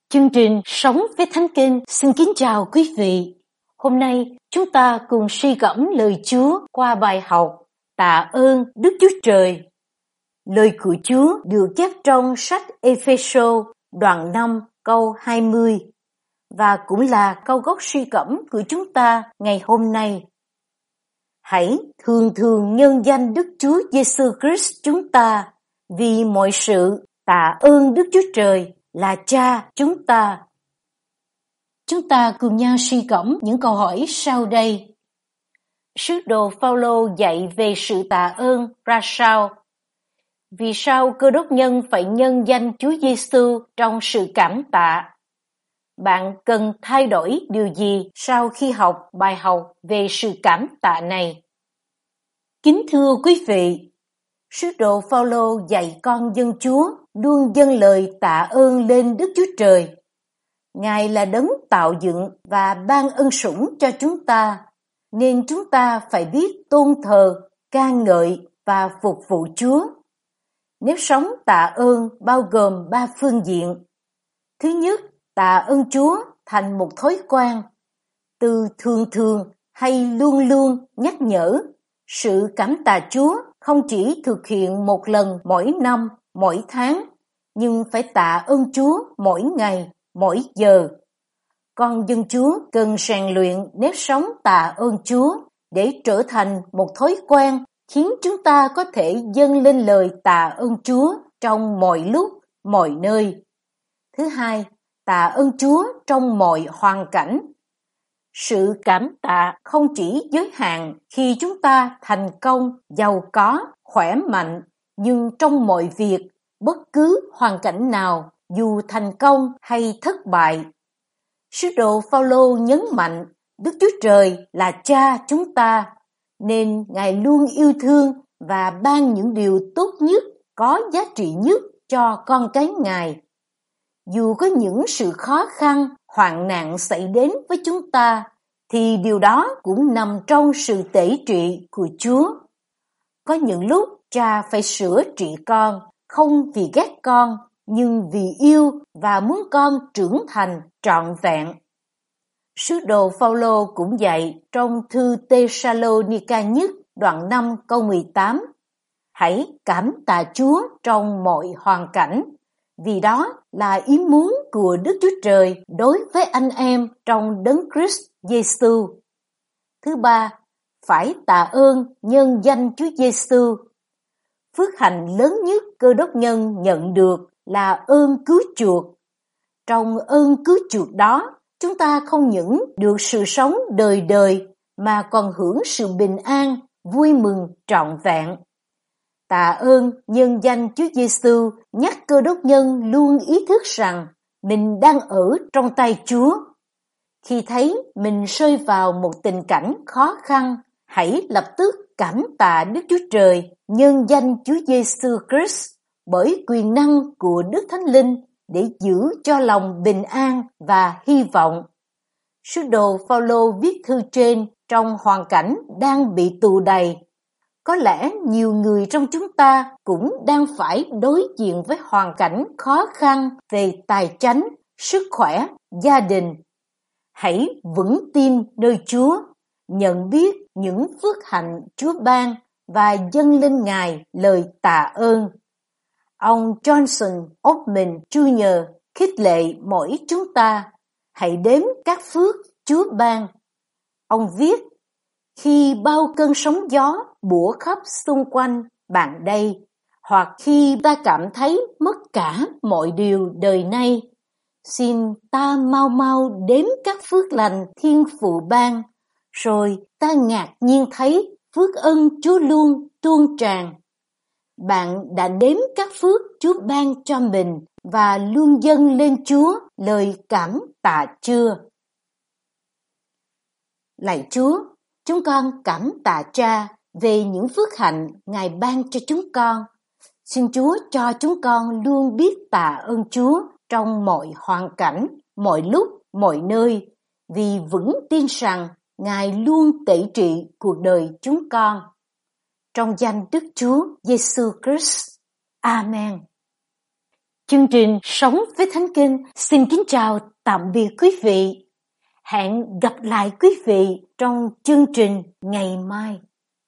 Chương trình Sống với Thánh Kinh xin kính chào quý vị. Hôm nay chúng ta cùng suy gẫm lời Chúa qua bài học Tạ ơn Đức Chúa Trời. Lời của Chúa được chép trong sách Ê-phê-sô đoạn 5 câu 20 và cũng là câu gốc suy gẫm của chúng ta ngày hôm nay. Hãy thường thường nhân danh Đức Chúa Giêsu Christ chúng ta vì mọi sự tạ ơn Đức Chúa Trời là Cha chúng ta. Chúng ta cùng nhau suy gẫm những câu hỏi sau đây. Sứ đồ Phao-lô dạy về sự tạ ơn ra sao? Vì sao Cơ Đốc nhân phải nhân danh Chúa Giêsu trong sự cảm tạ? Bạn cần thay đổi điều gì sau khi học bài học về sự cảm tạ này? Kính thưa quý vị, sứ đồ Phao-lô dạy con dân Chúa luôn dâng lời tạ ơn lên Đức Chúa Trời. Ngài là đấng tạo dựng và ban ân sủng cho chúng ta, nên chúng ta phải biết tôn thờ, ca ngợi và phục vụ Chúa. Nếu sống tạ ơn bao gồm 3 phương diện. Thứ nhất, tạ ơn Chúa thành một thói quen, từ thường thường hay luôn luôn nhắc nhở. Sự cảm tạ Chúa không chỉ thực hiện một lần mỗi năm, mỗi tháng, nhưng phải tạ ơn Chúa mỗi ngày, mỗi giờ. Con dân Chúa cần rèn luyện nếp sống tạ ơn Chúa để trở thành một thói quen khiến chúng ta có thể dâng lên lời tạ ơn Chúa trong mọi lúc, mọi nơi. Thứ hai, tạ ơn Chúa trong mọi hoàn cảnh. Sự cảm tạ không chỉ giới hạn khi chúng ta thành công, giàu có, khỏe mạnh, nhưng trong mọi việc, bất cứ hoàn cảnh nào, dù thành công hay thất bại. Sứ đồ Phao-lô nhấn mạnh Đức Chúa Trời là Cha chúng ta, nên Ngài luôn yêu thương và ban những điều tốt nhất, có giá trị nhất cho con cái Ngài. Dù có những sự khó khăn, hoạn nạn xảy đến với chúng ta, thì điều đó cũng nằm trong sự tể trị của Chúa. Có những lúc Cha phải sửa trị con, không vì ghét con, nhưng vì yêu và muốn con trưởng thành trọn vẹn. Sứ đồ Phao-lô cũng dạy trong thư Tê-sa-lô-ni-ca nhất đoạn 5 câu 18: Hãy cảm tạ Chúa trong mọi hoàn cảnh, vì đó là ý muốn của Đức Chúa Trời đối với anh em trong đấng Christ Giêsu. Thứ ba, phải tạ ơn nhân danh Chúa Giêsu. Phước hạnh lớn nhất Cơ Đốc nhân nhận được là ơn cứu chuộc. Trong ơn cứu chuộc đó, chúng ta không những được sự sống đời đời mà còn hưởng sự bình an, vui mừng trọn vẹn. Tạ ơn nhân danh Chúa Giêsu nhắc Cơ Đốc nhân luôn ý thức rằng mình đang ở trong tay Chúa. Khi thấy mình rơi vào một tình cảnh khó khăn, hãy lập tức cảm tạ Đức Chúa Trời nhân danh Chúa Giêsu Christ bởi quyền năng của Đức Thánh Linh để giữ cho lòng bình an và hy vọng. Sứ đồ Phao-lô viết thư trên trong hoàn cảnh đang bị tù đày. Có lẽ nhiều người trong chúng ta cũng đang phải đối diện với hoàn cảnh khó khăn về tài chánh, sức khỏe, gia đình. Hãy vững tin nơi Chúa, nhận biết những phước hạnh Chúa ban và dâng lên Ngài lời tạ ơn. Ông Johnson Oatman Jr. khích lệ mỗi chúng ta, hãy đếm các phước Chúa ban. Ông viết, khi bao cơn sóng gió bủa khắp xung quanh bạn đây, hoặc khi ta cảm thấy mất cả mọi điều đời nay, xin ta mau mau đếm các phước lành Thiên父ban, rồi ta ngạc nhiên thấy phước ân Chúa luôn tuôn tràn. Bạn đã đếm các phước Chúa ban cho mình và luôn dâng lên Chúa lời cảm tạ chưa? Lạy Chúa, chúng con cảm tạ Cha về những phước hạnh Ngài ban cho chúng con. Xin Chúa cho chúng con luôn biết tạ ơn Chúa trong mọi hoàn cảnh, mọi lúc, mọi nơi, vì vững tin rằng Ngài luôn tể trị cuộc đời chúng con. Trong danh Đức Chúa Giêsu Christ. Amen. Chương trình Sống với Thánh Kinh xin kính chào tạm biệt quý vị. Hẹn gặp lại quý vị trong chương trình ngày mai.